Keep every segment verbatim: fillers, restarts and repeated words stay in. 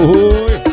Oi.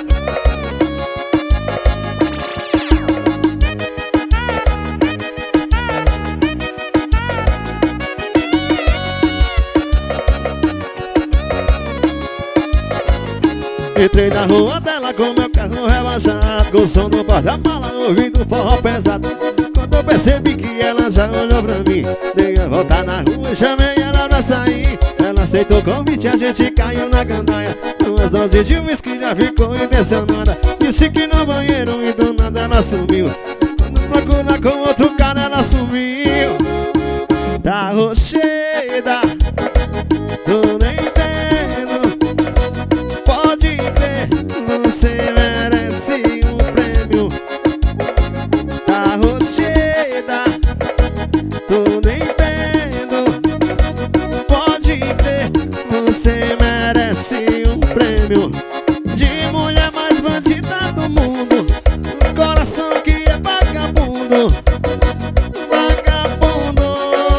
Entrei na rua dela com meu carro rebaixado, com o som do porta-mala, ouvindo forró pesado. Quando eu percebi que ela já olhou pra mim, dei a volta na rua e chamei ela pra sair. Ela aceitou o convite e a gente caiu na gandaia. Duas doses de uísque já ficou intencionada. Disse que no banheiro e do nada ela sumiu. Quando procura com outro cara ela sumiu. Tá rocheda, tô nem vendo. Pode crer, você merece um prêmio. Tá rocheda, tô nem vendo. Pode crer, você merece um prêmio. De mulher mais bandida do mundo, um coração que é vagabundo. Vagabundo.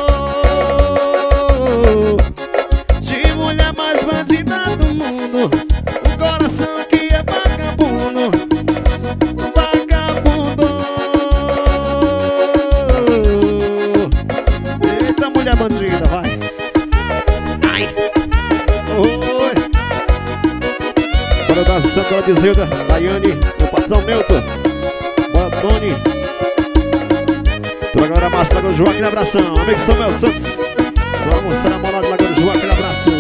De mulher mais bandida do mundo, um coração que é vagabundo. Vagabundo. Eita, mulher bandida, vai. Ai. Oi. Bora dar Santa Dizilda, Daiane, meu patrão Milton. Bora, Tony. Tô agora mais Lagoa do João, aquele abração. Amigo Samuel Santos, sua moça namorada de Lagoa do João, aquele abraço.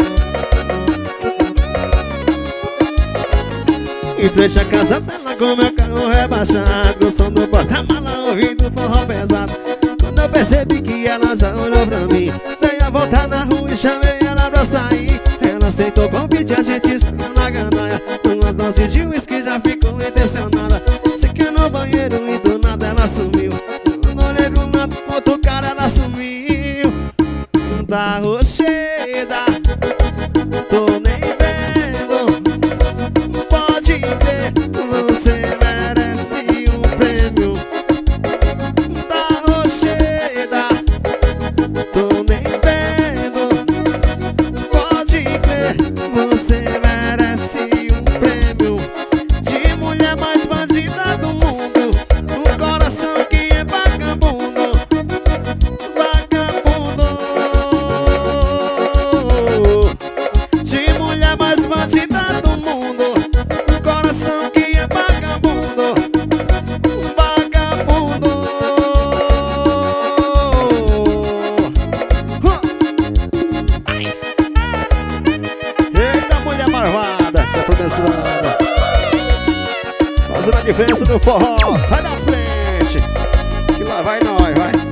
Em frente à casa dela com meu carro rebaixado, o som do porta-mala, ouvindo forró pesado. Quando eu percebi que ela já olhou pra mim, dei a volta na rua e chamei ela pra sair. Ela aceitou o convite, a gente saiu na gandaia. Duas doses de uísque já ficou intencionada. Fiquei no banheiro e do nada ela sumiu. Quando olhei pro lado, outro cara ela sumiu. Tá rocheda, tô nem vendo. Pode ver, você merece um prêmio. Tá rocheda, tô nem vendo. Pode ver, você merece um prêmio. De mulher mais bandida do mundo, um coração que é vagabundo. Vagabundo. De mulher mais bandida do mundo, um coração que é vagabundo. Vagabundo. Ai. Eita, mulher marvada, essa proteção fazendo a diferença do forró. Sai da frente, que lá vai nós, vai.